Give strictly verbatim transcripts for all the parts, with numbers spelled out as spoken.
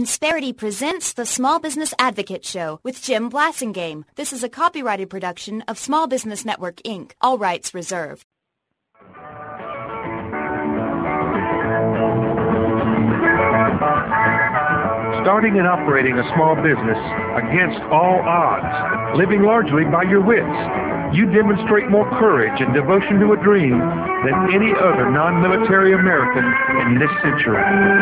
Insperity presents the Small Business Advocate Show with Jim Blasingame. This is a copyrighted production of Small Business Network, Incorporated. All rights reserved. Starting and operating a small business against all odds, living largely by your wits, you demonstrate more courage and devotion to a dream than any other non-military American in this century.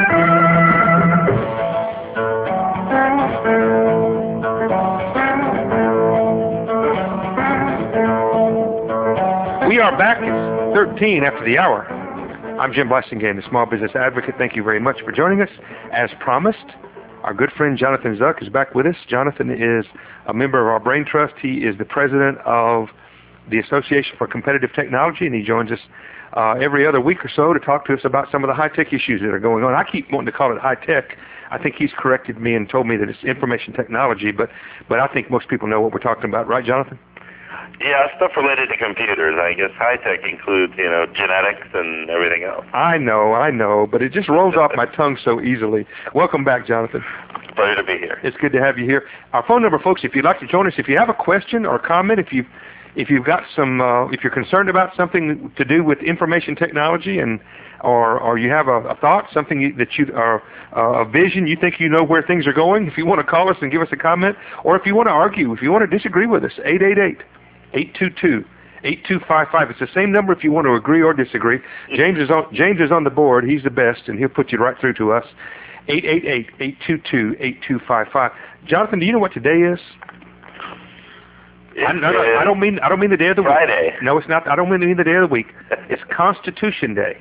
We are back. It's thirteen after the hour. I'm Jim Blasingame, the Small Business Advocate. Thank you very much for joining us. As promised, our good friend Jonathan Zuck is back with us. Jonathan is a member of our Brain Trust. He is the president of the Association for Competitive Technology, and he joins us uh, every other week or so to talk to us about some of the high-tech issues that are going on. I keep wanting to call it high-tech. I think he's corrected me and told me that it's information technology, but, but I think most people know what we're talking about. Right, Jonathan? Yeah, stuff related to computers. I guess high-tech includes, you know, genetics and everything else. I know, I know, but it just rolls off my tongue so easily. Welcome back, Jonathan. Pleasure to be here. It's good to have you here. Our phone number, folks, if you'd like to join us, if you have a question or comment, if you if you've got some, uh, if you're concerned about something to do with information technology, and or or you have a, a thought, something you, that you are uh, a vision, you think you know where things are going, if you want to call us and give us a comment, or if you want to argue, if you want to disagree with us, eight eight eight, eight two two, eight two five five. It's the same number if you want to agree or disagree. James is on James is on the board. He's the best, and he'll put you right through to us. eight eight eight, eight two two, eight two five five. Jonathan, do you know what today is? I, no, no, I don't mean I don't mean the day of the Friday. week. No, it's not. I don't mean the day of the week. It's Constitution Day.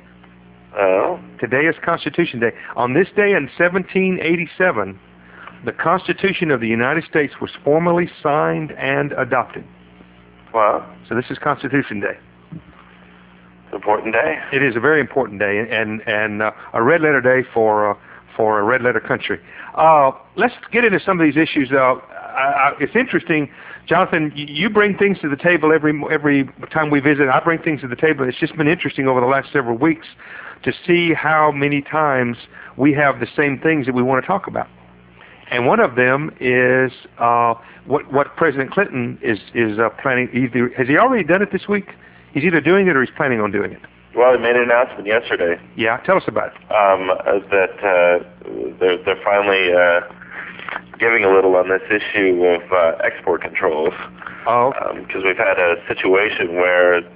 Oh. Today is Constitution Day. On this day in seventeen eighty-seven, the Constitution of the United States was formally signed and adopted. Wow. So this is Constitution Day. It's an important day. It is a very important day, and and uh, a red letter day for uh, for a red letter country. Uh, let's get into some of these issues. Uh, I, I, it's interesting, Jonathan. You bring things to the table every every time we visit. I bring things to the table. It's just been interesting over the last several weeks to see how many times we have the same things that we want to talk about. And one of them is uh, what what President Clinton is is uh, planning. Either, has he already done it this week? He's either doing it or he's planning on doing it. Well, he made an announcement yesterday. Yeah, tell us about it. Um, uh, that uh, they're they're finally uh, giving a little on this issue of uh, export controls. Oh. Because um, we've had a situation where, uh,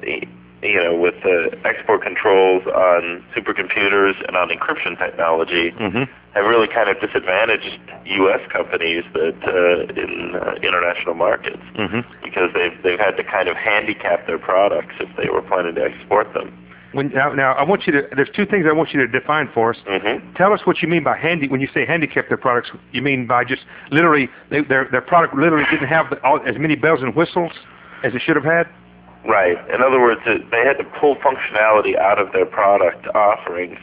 you know, with the export controls on supercomputers and on encryption technology, mm-hmm. have really kind of disadvantaged U S companies that uh, in uh, international markets, mm-hmm. because they've they've had to kind of handicap their products if they were planning to export them. When, now, now, I want you to. There's two things I want you to define for us. Mm-hmm. Tell us what you mean by handy. When you say handicap their products, you mean by just literally they, their their product literally didn't have the, all, as many bells and whistles as it should have had. Right. In other words, they had to pull functionality out of their product offerings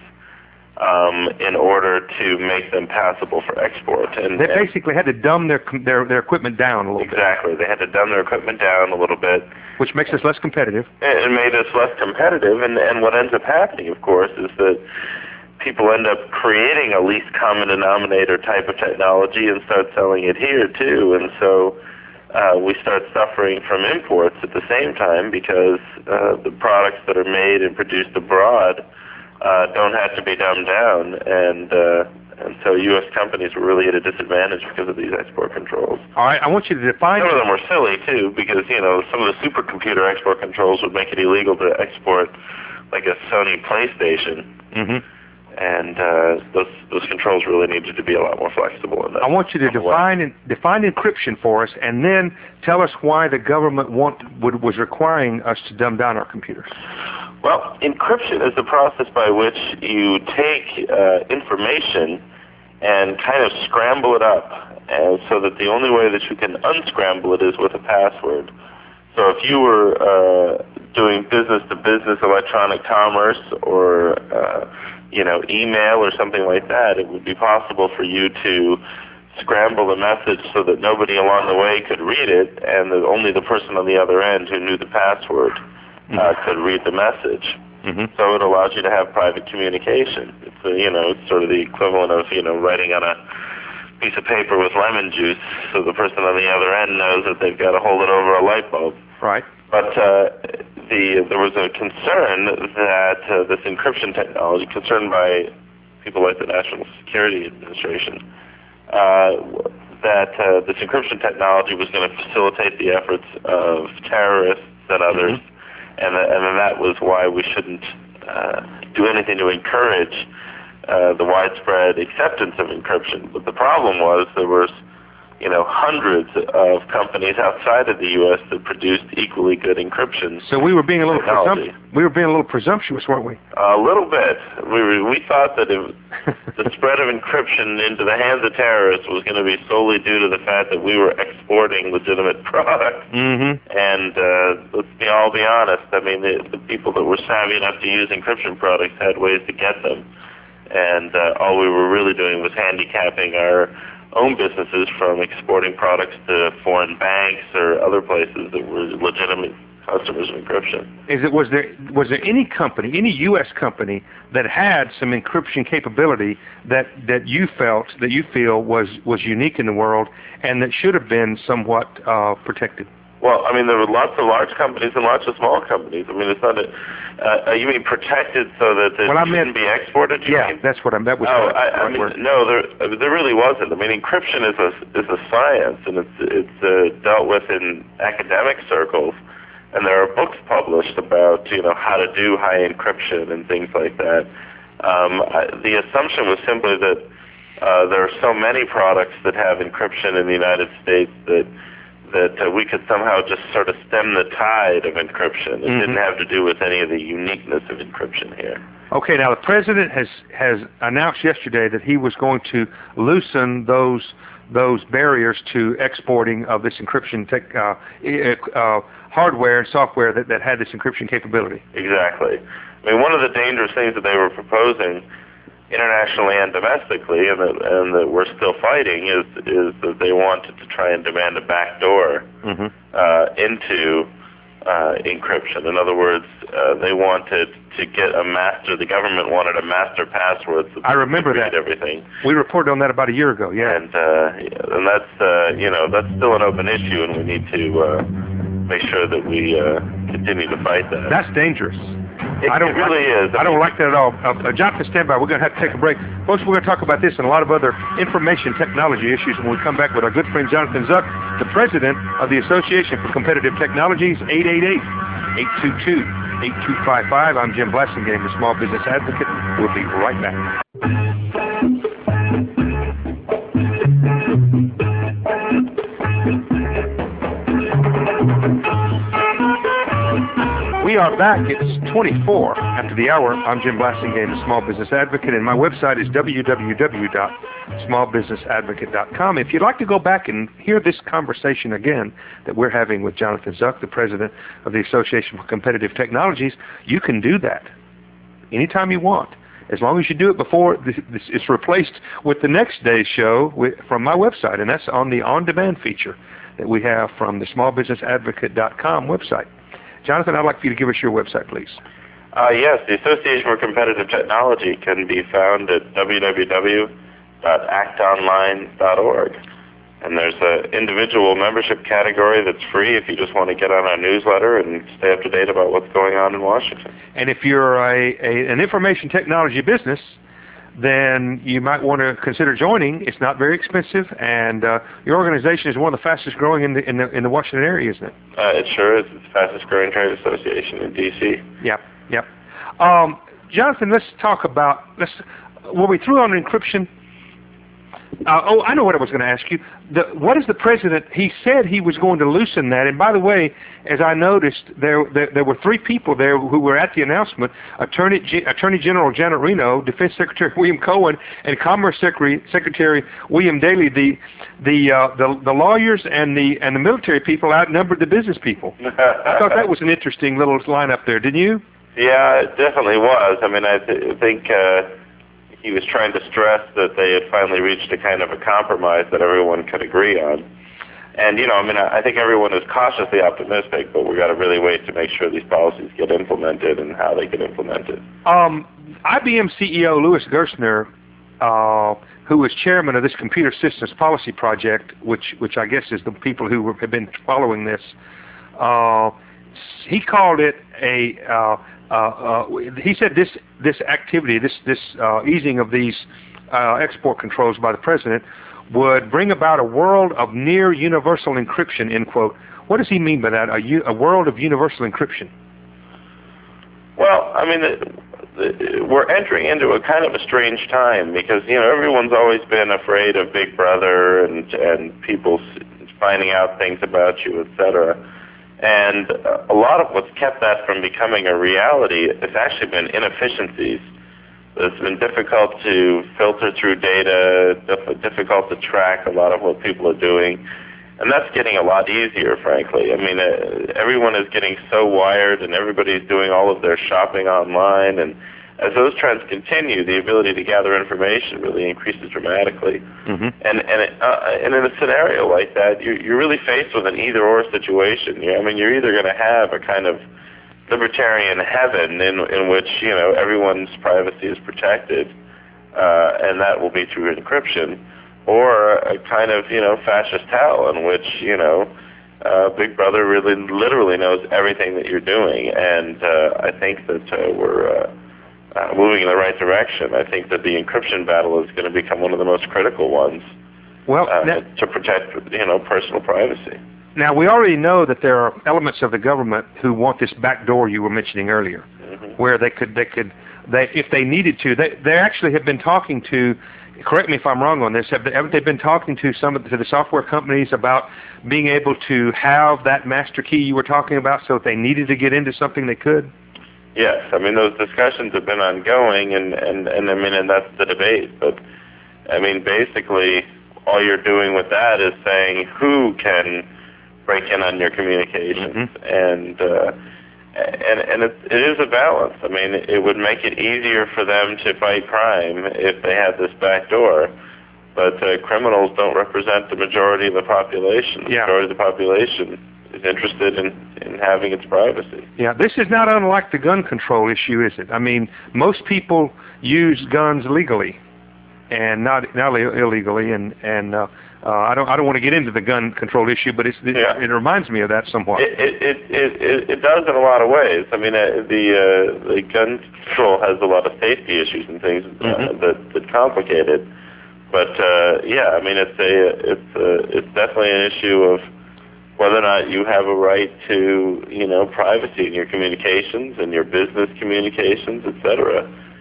um, in order to make them passable for export. And they and basically had to dumb their their their equipment down a little exactly. bit. Exactly. They had to dumb their equipment down a little bit, which makes us less competitive. It made us less competitive, and and what ends up happening, of course, is that people end up creating a least common denominator type of technology and start selling it here too, and so. Uh, we start suffering from imports at the same time because uh, the products that are made and produced abroad uh, don't have to be dumbed down, and uh, and so U S companies were really at a disadvantage because of these export controls. All right, I want you to define. Some of them were silly too, because you know some of the supercomputer export controls would make it illegal to export like a Sony PlayStation. Mm-hmm. And uh, those those controls really needed to be a lot more flexible. In that I want you to define in, define encryption for us, and then tell us why the government want would, was requiring us to dumb down our computers. Well, encryption is the process by which you take uh, information and kind of scramble it up, and so that the only way that you can unscramble it is with a password. So if you were uh, doing business-to-business electronic commerce or uh, you know, email or something like that, it would be possible for you to scramble the message so that nobody along the way could read it, and that only the person on the other end who knew the password uh, mm-hmm. could read the message. Mm-hmm. So it allows you to have private communication. It's So, you know, it's sort of the equivalent of, you know, writing on a piece of paper with lemon juice, so the person on the other end knows that they've got to hold it over a light bulb. Right. But uh, the there was a concern that uh, this encryption technology, concerned by people like the National Security Administration, uh, that uh, this encryption technology was going to facilitate the efforts of terrorists and others, mm-hmm. and, and then that was why we shouldn't uh, do anything to encourage uh, the widespread acceptance of encryption. But the problem was there was, you know, hundreds of companies outside of the U S that produced equally good encryption. So we were being a little presump- we were being a little presumptuous, weren't we? A little bit. We were, we thought that if the spread of encryption into the hands of terrorists was going to be solely due to the fact that we were exporting legitimate products. Mm-hmm. And uh, let's be all be honest. I mean, the, the people that were savvy enough to use encryption products had ways to get them, and uh, all we were really doing was handicapping our own businesses from exporting products to foreign banks or other places that were legitimate customers of encryption. Is it was there was there any company, any U S company that had some encryption capability that, that you felt that you feel was, was unique in the world and that should have been somewhat uh, protected? Well, I mean, there were lots of large companies and lots of small companies. I mean, it's not a, uh, you mean protected so that it well, I shouldn't meant, be exported? You yeah, mean? that's what I meant. Oh, I, I mean, no, there there really wasn't. I mean, encryption is a is a science, and it's it's uh, dealt with in academic circles, and there are books published about, you know, how to do high encryption and things like that. Um, I, the assumption was simply that uh, there are so many products that have encryption in the United States that. that uh, we could somehow just sort of stem the tide of encryption. It mm-hmm. didn't have to do with any of the uniqueness of encryption here. Okay, now the President has, has announced yesterday that he was going to loosen those those barriers to exporting of this encryption tech, uh, uh, hardware and software that, that had this encryption capability. Exactly. I mean, one of the dangerous things that they were proposing internationally and domestically, and that, and that we're still fighting, is is that they wanted to try and demand a backdoor mm-hmm. uh, into uh, encryption. In other words, uh, they wanted to get a master. The government wanted a master password. So I remember that. Everything. We reported on that about a year ago. Yeah. And uh, and that's uh, you know that's still an open issue, and we need to uh, make sure that we uh, continue to fight that. That's dangerous. It, I don't it really like, is. I, I don't mean, like that at all. Uh, Jonathan, stand by. We're going to have to take a break. Folks, we're going to talk about this and a lot of other information technology issues when we come back with our good friend Jonathan Zuck, the president of the Association for Competitive Technologies, eight eight eight, eight two two, eight two five five. I'm Jim Blasingame, the Small Business Advocate. We'll be right back. We are back. It's twenty-four after the hour. I'm Jim Blasingame, the Small Business Advocate, and my website is w w w dot small business advocate dot com. If you'd like to go back and hear this conversation again that we're having with Jonathan Zuck, the president of the Association for Competitive Technologies, you can do that anytime you want, as long as you do it before this, this is replaced with the next day's show with, from my website, and that's on the on-demand feature that we have from the small business advocate dot com website. Jonathan, I'd like for you to give us your website, please. Uh, yes, the Association for Competitive Technology can be found at w w w dot act online dot org. And there's an individual membership category that's free if you just want to get on our newsletter and stay up to date about what's going on in Washington. And if you're a, a an information technology business, then you might want to consider joining. It's not very expensive, and uh, your organization is one of the fastest growing in the in the, in the Washington area, isn't it? Uh, it sure is. It's the fastest growing trade association in D C. Yep, yep. Um, Jonathan, let's talk about, let's, were we through on encryption? Uh, oh, I know what I was going to ask you. The, what is the president, he said he was going to loosen that, and by the way, as I noticed, there there, there were three people there who were at the announcement, Attorney, G, Attorney General Janet Reno, Defense Secretary William Cohen, and Commerce Secretary, Secretary William Daley. The the, uh, the the lawyers and the and the military people outnumbered the business people. I thought that was an interesting little lineup there, didn't you? Yeah, it definitely was. I mean, I th- think... Uh, He was trying to stress that they had finally reached a kind of a compromise that everyone could agree on. And, you know, I mean, I think everyone is cautiously optimistic, but we've got to really wait to make sure these policies get implemented and how they get implemented. Um, I B M C E O Louis Gerstner, uh, who was chairman of this Computer Systems Policy Project, which which I guess is the people who have been following this, uh, he called it a. Uh, uh, uh, he said this this activity, this this uh, easing of these uh, export controls by the president, would bring about a world of near universal encryption. End quote. What does he mean by that? A, u- a world of universal encryption? Well, I mean, the, the, we're entering into a kind of a strange time because, you know, everyone's always been afraid of Big Brother and and people finding out things about you, et cetera. And a lot of what's kept that from becoming a reality has actually been inefficiencies. It's been difficult to filter through data, diff- difficult to track a lot of what people are doing. And that's getting a lot easier, frankly. I mean, uh, everyone is getting so wired and everybody's doing all of their shopping online. And as those trends continue, the ability to gather information really increases dramatically. Mm-hmm. And and, it, uh, and in a scenario like that, you're, you're really faced with an either-or situation. You know, I mean, you're either going to have a kind of libertarian heaven in in which, you know, everyone's privacy is protected, uh, and that will be through encryption, or a kind of, you know, fascist hell in which, you know, uh, Big Brother really literally knows everything that you're doing. And uh, I think that uh, we're uh, uh, moving in the right direction. I think that the encryption battle is going to become one of the most critical ones well, uh, now, to protect, you know, personal privacy. Now, we already know that there are elements of the government who want this back door you were mentioning earlier, mm-hmm. where they could, they could, they, if they needed to, they, they actually have been talking to, correct me if I'm wrong on this, have they, haven't they been talking to some of the, to the software companies about being able to have that master key you were talking about, so if they needed to get into something they could? Yes, I mean, those discussions have been ongoing, and, and, and I mean, and that's the debate. But, I mean, basically, all you're doing with that is saying who can break in on your communications, mm-hmm. and uh, and and it, it is a balance. I mean, it would make it easier for them to fight crime if they had this back door, but uh, criminals don't represent the majority of the population. The yeah. majority of the population is interested in, in having its privacy. Yeah, this is not unlike the gun control issue, is it? I mean, most people use guns legally and not not illegally, and and uh, uh, I don't I don't want to get into the gun control issue, but it's, it, yeah. it reminds me of that somewhat. It it it, it, it does in a lot of ways. I mean, uh, the uh, the gun control has a lot of safety issues and things uh, mm-hmm. that that complicate it. But uh, yeah, I mean, it's a it's a, it's definitely an issue of whether or not you have a right to, you know, privacy in your communications and your business communications, et cetera.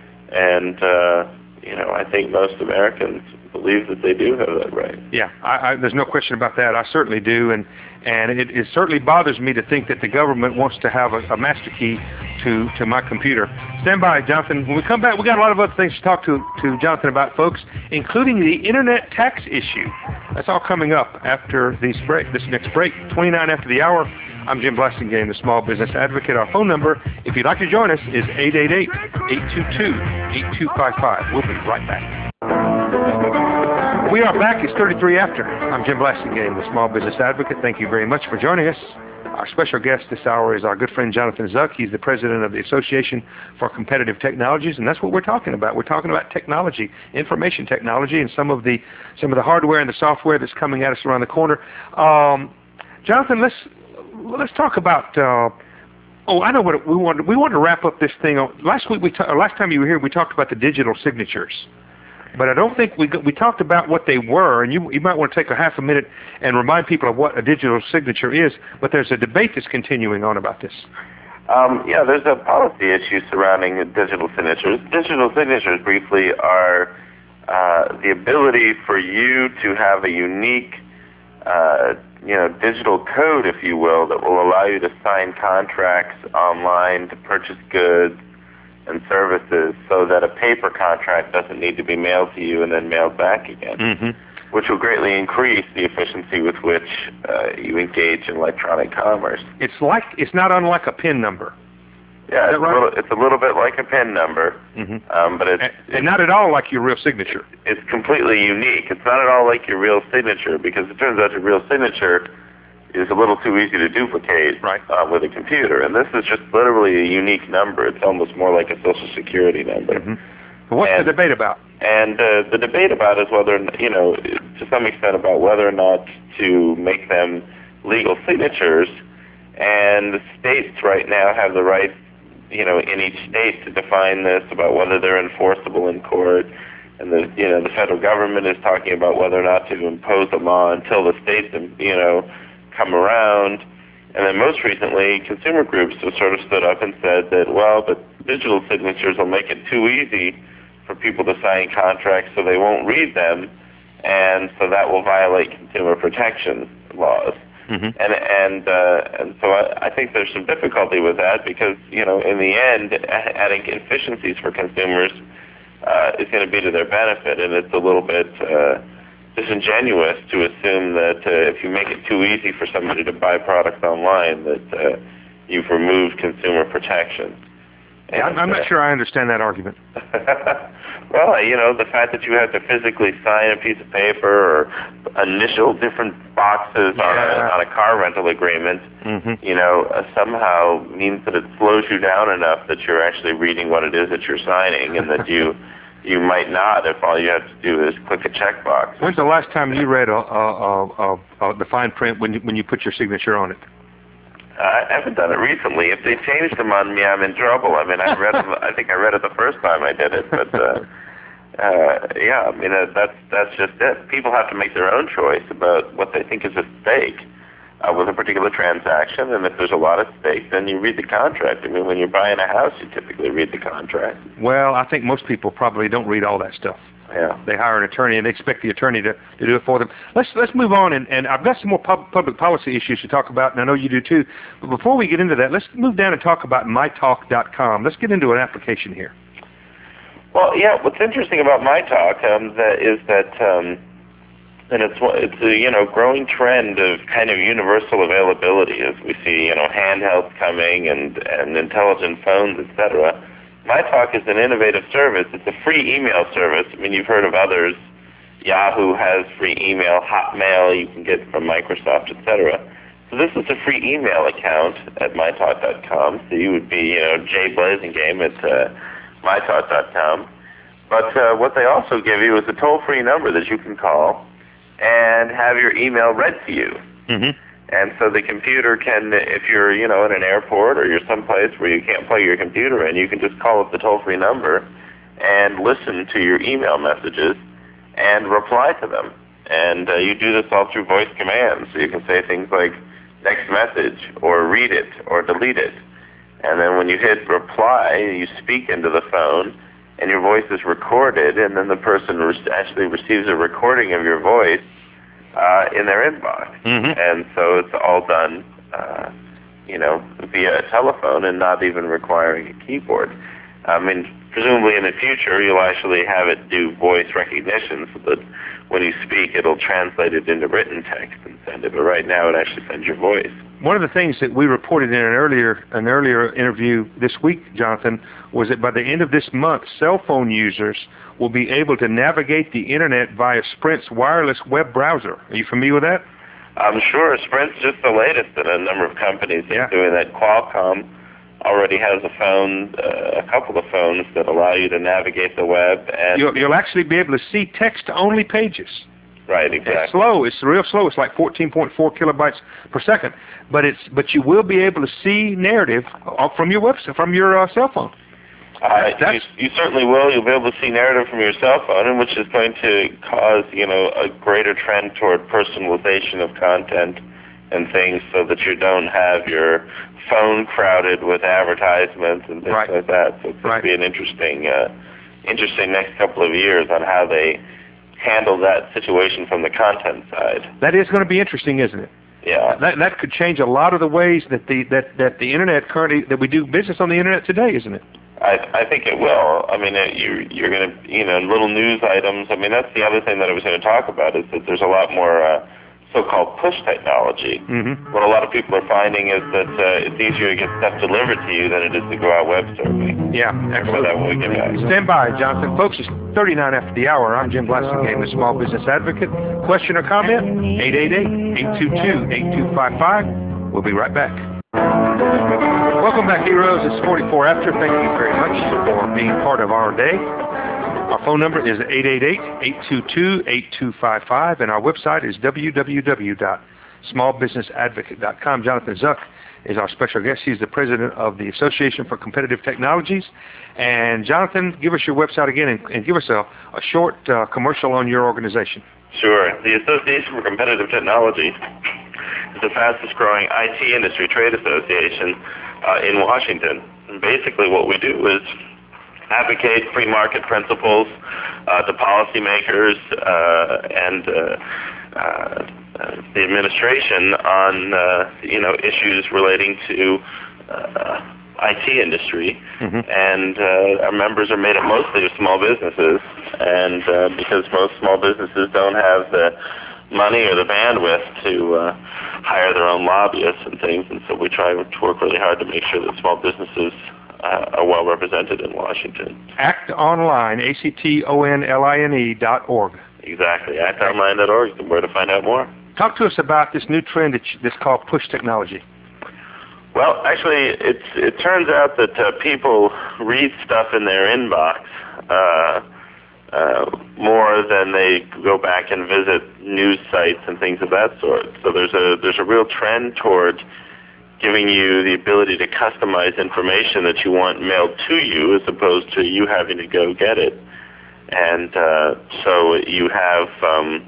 And uh, you know, I think most Americans believe that they do have that right. Yeah, I, I, there's no question about that. I certainly do, and and it, it certainly bothers me to think that the government wants to have a, a master key to, to my computer. Stand by, Jonathan. When we come back, we got a lot of other things to talk to, to Jonathan about, folks, including the internet tax issue. That's all coming up after this break. This next break, twenty-nine after the hour. I'm Jim Blasingame, the Small Business Advocate. Our phone number, if you'd like to join us, is eight eight eight, eight two two, eight two five five. We'll be right back. We are back. It's thirty-three after. I'm Jim Blasingame, the Small Business Advocate. Thank you very much for joining us. Our special guest this hour is our good friend Jonathan Zuck. He's the president of the Association for Competitive Technologies, and that's what we're talking about. We're talking about technology, information technology, and some of the some of the hardware and the software that's coming at us around the corner. Um, Jonathan, let's let's talk about. Uh, oh, I know what we wanted. We wanted to wrap up this thing. Last week, we ta- last time you were here, we talked about the digital signatures. But I don't think we we talked about what they were, and you you might want to take a half a minute and remind people of what a digital signature is. But there's a debate that's continuing on about this. Um, yeah, there's a policy issue surrounding digital signatures. Digital signatures, briefly, are uh, the ability for you to have a unique, uh, you know, digital code, if you will, that will allow you to sign contracts online, to purchase goods and services, so that a paper contract doesn't need to be mailed to you and then mailed back again, mm-hmm. which will greatly increase the efficiency with which uh, you engage in electronic commerce. It's like it's not unlike a PIN number. Yeah, it's, right? a little, it's a little bit like a PIN number, mm-hmm. um, but it's, and, it's and not at all like your real signature. It's completely unique. It's not at all like your real signature, because it turns out your real signature is a little too easy to duplicate right. uh, with a computer. And this is just literally a unique number. It's almost more like a Social Security number. Mm-hmm. But what's and, the debate about? And uh, the debate about is whether, you know, to some extent about whether or not to make them legal signatures. And the states right now have the right, you know, in each state to define this, about whether they're enforceable in court. And the, you know, the federal government is talking about whether or not to impose the law until the states, you know, come around. And then most recently, consumer groups have sort of stood up and said that, well, but digital signatures will make it too easy for people to sign contracts, so they won't read them, and so that will violate consumer protection laws. Mm-hmm. And and uh, and so I, I think there's some difficulty with that because, you know, in the end, adding efficiencies for consumers uh, is going to be to their benefit, and it's a little bit uh, disingenuous to assume that uh, if you make it too easy for somebody to buy products online, that uh, you've removed consumer protection. Yeah, I'm, I'm not sure I understand that argument. Well, you know, the fact that you have to physically sign a piece of paper or initial different boxes yeah. on, a, on a car rental agreement, mm-hmm. you know, uh, somehow means that it slows you down enough that you're actually reading what it is that you're signing, and that you you might not if all you have to do is click a checkbox. When's the last time you read a, a, a, a, the fine print when you, when you put your signature on it? I haven't done it recently. If they changed them on me, I'm in trouble. I mean, I read them, I think I read it the first time I did it, but uh, uh, yeah, I mean, uh, that's that's just it. People have to make their own choice about what they think is at stake uh, with a particular transaction, and if there's a lot at stake, then you read the contract. I mean, when you're buying a house, you typically read the contract. Well, I think most people probably don't read all that stuff. Yeah. They hire an attorney and they expect the attorney to, to do it for them. Let's let's move on, and, and I've got some more pub, public policy issues to talk about, and I know you do too. But before we get into that, let's move down and talk about my talk dot com. Let's get into an application here. Well, yeah, what's interesting about MyTalk um, that is that, um, and it's it's a you know growing trend of kind of universal availability as we see you know handhelds coming and and intelligent phones, et cetera. MyTalk is an innovative service. It's a free email service. I mean, you've heard of others. Yahoo has free email, Hotmail you can get from Microsoft, et cetera. So this is a free email account at my talk dot com. So you would be, you know, Jay Blasingame at uh, my talk dot com. But uh, what they also give you is a toll-free number that you can call and have your email read to you. Mm-hmm. And so the computer can, if you're, you know, in an airport or you're someplace where you can't plug your computer in, you can just call up the toll-free number and listen to your email messages and reply to them. And uh, you do this all through voice commands. So you can say things like next message or read it or delete it. And then when you hit reply, you speak into the phone and your voice is recorded, and then the person re- actually receives a recording of your voice Uh, in their inbox. Mm-hmm. And so it's all done, uh, you know, via a telephone and not even requiring a keyboard. I mean, presumably in the future you'll actually have it do voice recognition so that when you speak it'll translate it into written text and send it, but right now it actually sends your voice. One of the things that we reported in an earlier an earlier interview this week, Jonathan, was that by the end of this month, cell phone users will be able to navigate the Internet via Sprint's wireless web browser. Are you familiar with that? I'm sure. Sprint's just the latest in a number of companies that yeah. are doing that. Qualcomm already has a phone, uh, a couple of phones that allow you to navigate the web. And you'll, you'll actually be able to see text-only pages. Right, exactly. It's slow. It's real slow. It's like fourteen point four kilobytes per second. But it's but you will be able to see narrative from your website, from your uh, cell phone. Uh, you, you certainly will. You'll be able to see narrative from your cell phone, and which is going to cause, you know, a greater trend toward personalization of content and things, so that you don't have your phone crowded with advertisements and things right. like that. So it's going right. to be an interesting, uh, interesting next couple of years on how they handle that situation from the content side. That is going to be interesting, isn't it? Yeah. That that could change a lot of the ways that the that, that the internet currently that we do business on the internet today, isn't it? I I think it will. I mean, it, you you're going to, you know, little news items. I mean, that's the other thing that I was going to talk about is that there's a lot more uh, so-called push technology. Mm-hmm. What a lot of people are finding is that uh, it's easier to get stuff delivered to you than it is to go out web surfing. Yeah, excellent. That we get back. Stand by, Jonathan. Folks, it's thirty-nine after the hour. I'm Jim Blasingame, the Small Business Advocate. Question or comment? eight eight eight, eight two two, eight two five five. We'll be right back. Welcome back, heroes. It's forty-four after. Thank you very much for being part of our day. Our phone number is eight eight eight, eight two two, eight two five five, and our website is w w w dot small business advocate dot com. Jonathan Zuck is our special guest. He's the president of the Association for Competitive Technologies. And Jonathan, give us your website again and, and give us a, a short uh, commercial on your organization. Sure. The Association for Competitive Technology is the fastest growing I T industry trade association uh, in Washington. And basically what we do is advocate free market principles uh, to policymakers uh, and uh, uh, the administration on uh, you know issues relating to uh, I T industry. Mm-hmm. And uh, our members are made up mostly of small businesses, and uh, because most small businesses don't have the money or the bandwidth to uh, hire their own lobbyists and things, and so we try to work really hard to make sure that small businesses Uh, are well represented in Washington. Act Online, A C T O N L I N E dot org. Exactly, act online dot org is where to find out more. Talk to us about this new trend that's called push technology. Well, actually, it's, it turns out that uh, people read stuff in their inbox uh, uh, more than they go back and visit news sites and things of that sort. So there's a there's a real trend toward giving you the ability to customize information that you want mailed to you as opposed to you having to go get it. And uh, so you have um,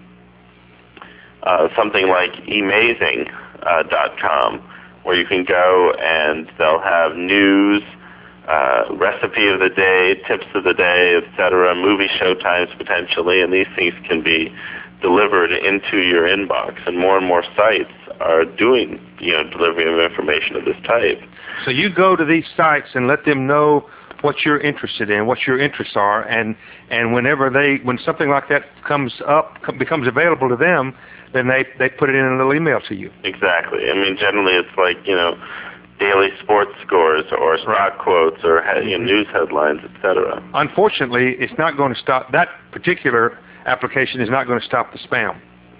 uh, something like emazing dot com uh, where you can go and they'll have news, uh, recipe of the day, tips of the day, et cetera, movie showtimes potentially, and these things can be delivered into your inbox. And more and more sites are doing, you know, delivery of information of this type. So you go to these sites and let them know what you're interested in, what your interests are, and and whenever they, when something like that comes up, becomes available to them, then they they put it in a little email to you. Exactly. I mean, generally it's like, you know, daily sports scores or stock right. quotes or you know, news headlines, et cetera. Unfortunately, it's not going to stop. That particular application is not going to stop the spam.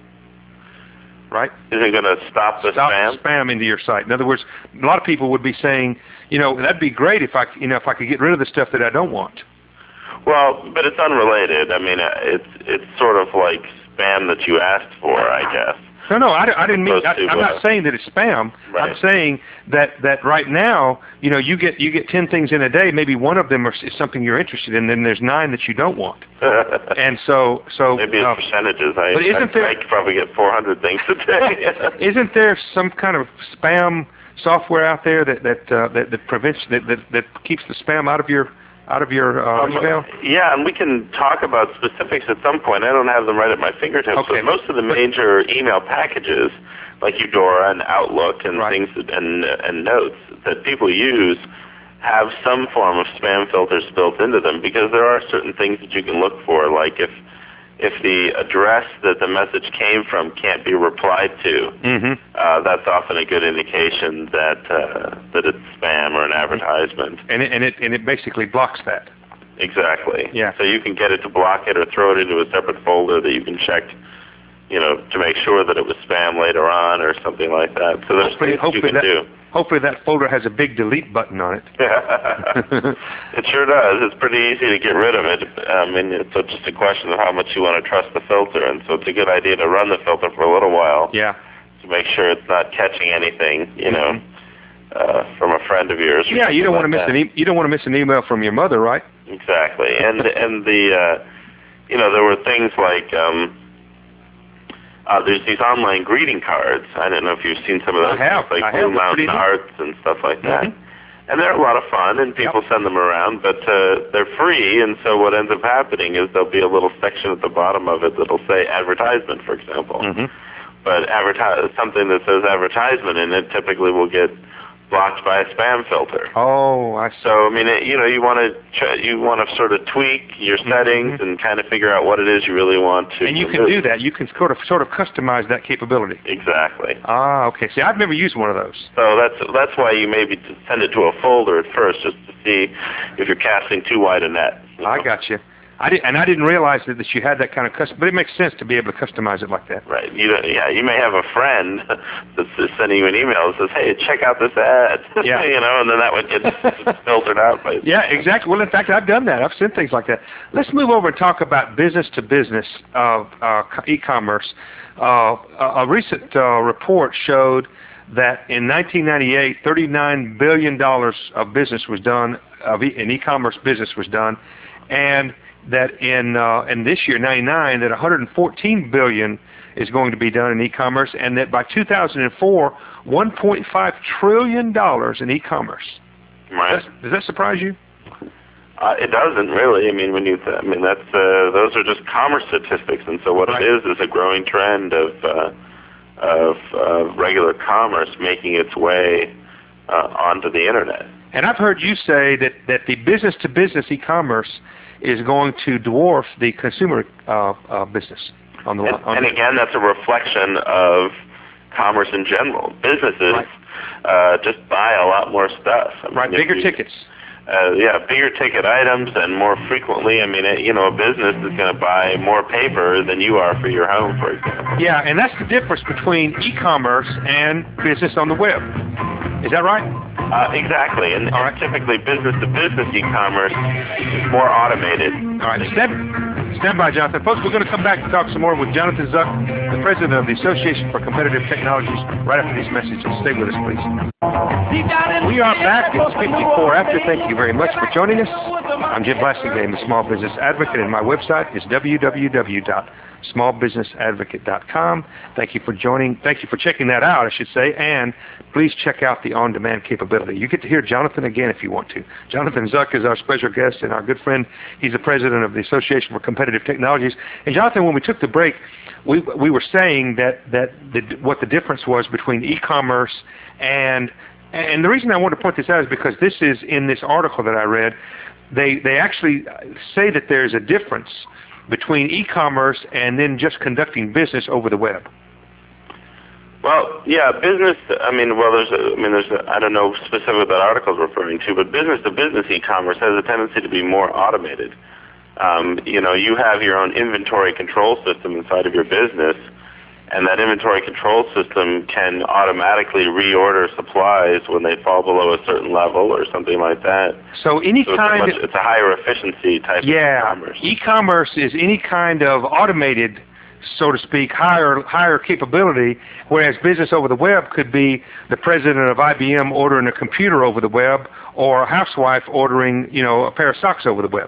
Right? Isn't going to stop the stop spam? spam into your site. In other words, a lot of people would be saying, you know, that'd be great if I, you know, if I could get rid of the stuff that I don't want. Well, but it's unrelated. I mean, it's it's sort of like spam that you asked for, I guess. No, no, I, I didn't mean. I, I'm not saying that it's spam. Right. I'm saying that, that right now, you know, you get you get ten things in a day. Maybe one of them are, is something you're interested in. Then there's nine that you don't want. And so, so maybe it's uh, percentages. I, but isn't I, there, I could probably get four hundred things a day. Isn't there some kind of spam software out there that that uh, that, that prevents that, that that keeps the spam out of your out of your uh, um, email? Yeah, and we can talk about specifics at some point. I don't have them right at my fingertips, okay. but most of the major email packages, like Eudora and Outlook and right. things that, and and notes that people use, have some form of spam filters built into them because there are certain things that you can look for, like if if the address that the message came from can't be replied to, mm-hmm. uh, that's often a good indication that uh, that it's spam or an advertisement. And it, and it and it basically blocks that. Exactly. Yeah. So you can get it to block it or throw it into a separate folder that you can check, you know, to make sure that it was spam later on or something like that. So there's hopefully, things hopefully you can that, do. Hopefully that folder has a big delete button on it. It sure does. It's pretty easy to get rid of it. I mean, it's just a question of how much you want to trust the filter, and so it's a good idea to run the filter for a little while. Yeah. To make sure it's not catching anything, you know, uh, from a friend of yours. Yeah, you don't like want to miss that. an e- you don't want to miss an email from your mother, right? Exactly, and and the uh, you know, there were things like. Um, Uh, there's these online greeting cards. I don't know if you've seen some of those. I have. Like I have. Blue Mountain Arts and stuff like that. Mm-hmm. And they're a lot of fun, and people yep. send them around, but uh, they're free, and so what ends up happening is there'll be a little section at the bottom of it that'll say advertisement, for example. Mm-hmm. But advertise something that says advertisement in it typically will get blocked by a spam filter. Oh, I see. So I mean, it, you know, you want to ch- you want to sort of tweak your settings mm-hmm. and kind of figure out what it is you really want to. And you can do that. You can sort of sort of customize that capability. Exactly. Ah, okay. See, I've never used one of those. So that's that's why you maybe send it to a folder at first, just to see if you're casting too wide a net. You know? I got you. I did, and I didn't realize that, that you had that kind of custom, but it makes sense to be able to customize it like that. Right. You yeah, you may have a friend that's sending you an email that says, "Hey, check out this ad." Yeah. You know, and then that would get filtered out by. Yeah, exactly. Well, in fact, I've done that. I've sent things like that. Let's move over and talk about business to business of uh, e-commerce. Uh, a recent uh, report showed that in nineteen ninety-eight, thirty-nine billion dollars of business was done, of e- in e-commerce business was done, and that in uh, and this year, ninety-nine, that one hundred fourteen billion dollars is going to be done in e-commerce, and that by two thousand four, one point five trillion dollars in e-commerce. Right. Does, does that surprise you? Uh, it doesn't really. I mean, when you, th- I mean, that's uh, those are just commerce statistics, and so what right. it is is a growing trend of uh, of uh, regular commerce making its way uh, onto the internet. And I've heard you say that that the business to business e-commerce is going to dwarf the consumer uh, uh, business on the and, on and the, again, that's a reflection of commerce in general. Businesses right. uh, just buy a lot more stuff. I mean, right, bigger you, tickets. Uh, yeah, bigger ticket items and more frequently. I mean, it, you know, a business is going to buy more paper than you are for your home, for example. Yeah, and that's the difference between e-commerce and business on the web. Is that right? Uh, exactly, and, All right. and typically business-to-business e-commerce is more automated. All right, stand, stand by, Jonathan. Folks, we're going to come back and talk some more with Jonathan Zuck, the president of the Association for Competitive Technologies, right after these messages. Stay with us, please. We are back. It's fifty-four after. Thank you very much for joining us. I'm Jim Blasingame, a small business advocate, and my website is w w w dot small business advocate dot com. Thank you for joining. Thank you for checking that out, I should say, and please check out the on-demand capability. You get to hear Jonathan again if you want to. Jonathan Zuck is our special guest and our good friend. He's the president of the Association for Competitive Technologies. And Jonathan, when we took the break, we we were saying that that the, what the difference was between e-commerce and and the reason I want to point this out is because this is in this article that I read. They they actually say that there's a difference between e-commerce and then just conducting business over the web. Well, yeah, business. I mean, well, there's. A, I mean, there's. A, I don't know specifically what that article is referring to, but business-to-business e-commerce has a tendency to be more automated. Um, you know, you have your own inventory control system inside of your business, and that inventory control system can automatically reorder supplies when they fall below a certain level or something like that. So any so kind it's, a much, it's a higher efficiency type yeah, of e-commerce. E-commerce is any kind of automated, so to speak, higher higher capability, whereas business over the web could be the president of I B M ordering a computer over the web or a housewife ordering, you know, a pair of socks over the web.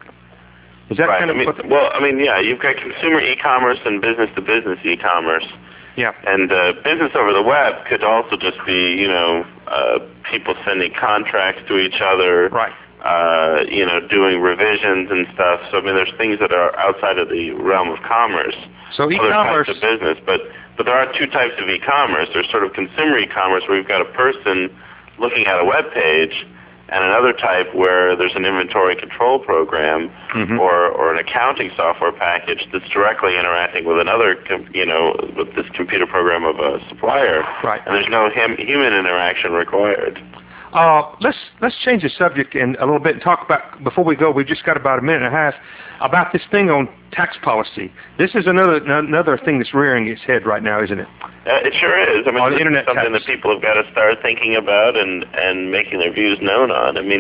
Is that right. kind of I mean, what the, well, I mean, yeah, you've got consumer e-commerce and business-to-business e-commerce. Yeah. And uh, business over the web could also just be, you know, uh, people sending contracts to each other. Right. Uh, you know, doing revisions and stuff. So I mean, there's things that are outside of the realm of commerce. So e-commerce. Other types of business, but but there are two types of e-commerce. There's sort of consumer e-commerce where you've got a person looking at a web page, and another type where there's an inventory control program mm-hmm. or, or an accounting software package that's directly interacting with another, com- you know, with this computer program of a supplier. Right. And there's no him- human interaction required. Uh, let's let's change the subject and a little bit and talk about, before we go, we've just got about a minute and a half, about this thing on tax policy. This is another another thing that's rearing its head right now, isn't it? Uh, it sure is. I mean, on it's internet something tax. that people have got to start thinking about and, and making their views known on. I mean,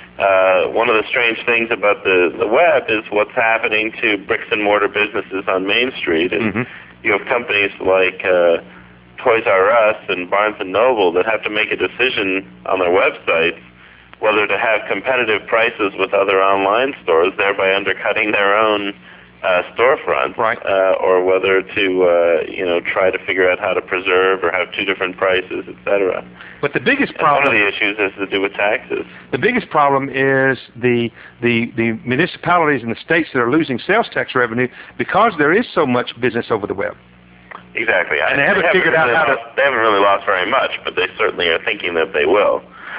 uh, one of the strange things about the, the web is what's happening to bricks and mortar businesses on Main Street. And mm-hmm. you have companies like uh, Toys R Us and Barnes and Noble that have to make a decision on their websites whether to have competitive prices with other online stores, thereby undercutting their own uh, storefront, right. uh, or whether to uh, you know try to figure out how to preserve or have two different prices, et cetera. But the biggest and problem, one of the issues has to do with taxes. The biggest problem is the the the municipalities and the states that are losing sales tax revenue because there is so much business over the web. Exactly. And I, they haven't they figured haven't out really how lost, to... They haven't really lost very much, but they certainly are thinking that they will.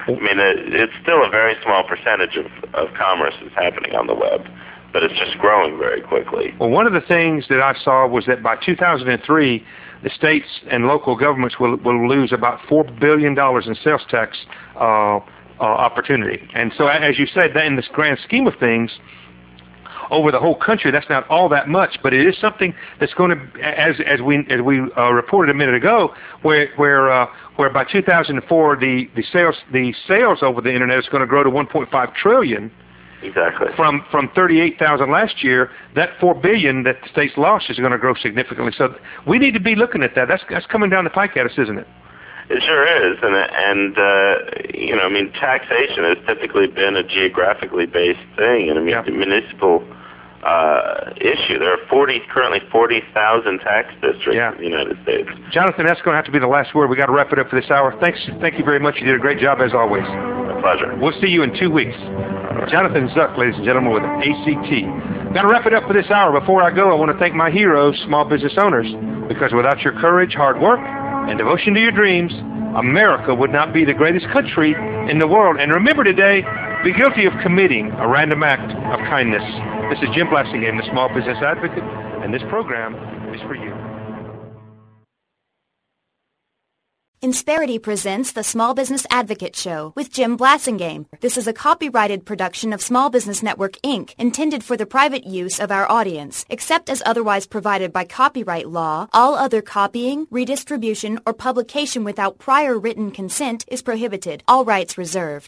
I mean, it, it's still a very small percentage of, of commerce that's happening on the web, but it's just growing very quickly. Well, one of the things that I saw was that by two thousand three, the states and local governments will, will lose about four billion dollars in sales tax uh, uh, opportunity. And so, as you said, that in this grand scheme of things, over the whole country, that's not all that much, but it is something that's going to, as as we as we uh, reported a minute ago, where where uh, where by two thousand four the the sales the sales over the internet is going to grow to one point five trillion. Exactly. From from thirty-eight thousand last year, that four billion that the states lost is going to grow significantly. So we need to be looking at that. That's that's coming down the pike at us, isn't it? It sure is, and and uh, you know, I mean, taxation has typically been a geographically based thing, and I mean, yeah. the municipal uh, issue. There are forty currently forty thousand tax districts yeah. in the United States. Jonathan, that's going to have to be the last word. We got to wrap it up for this hour. Thanks, thank you very much. You did a great job as always. My pleasure. We'll see you in two weeks. Jonathan Zuck, ladies and gentlemen, with A C T. Got to wrap it up for this hour. Before I go, I want to thank my heroes, small business owners, because without your courage, hard work, and devotion to your dreams, America would not be the greatest country in the world. And remember today, be guilty of committing a random act of kindness. This is Jim Blasingame, the Small Business Advocate, and this program is for you. Insperity presents the Small Business Advocate Show with Jim Blasingame. This is a copyrighted production of Small Business Network, Incorporated, intended for the private use of our audience. Except as otherwise provided by copyright law, all other copying, redistribution, or publication without prior written consent is prohibited. All rights reserved.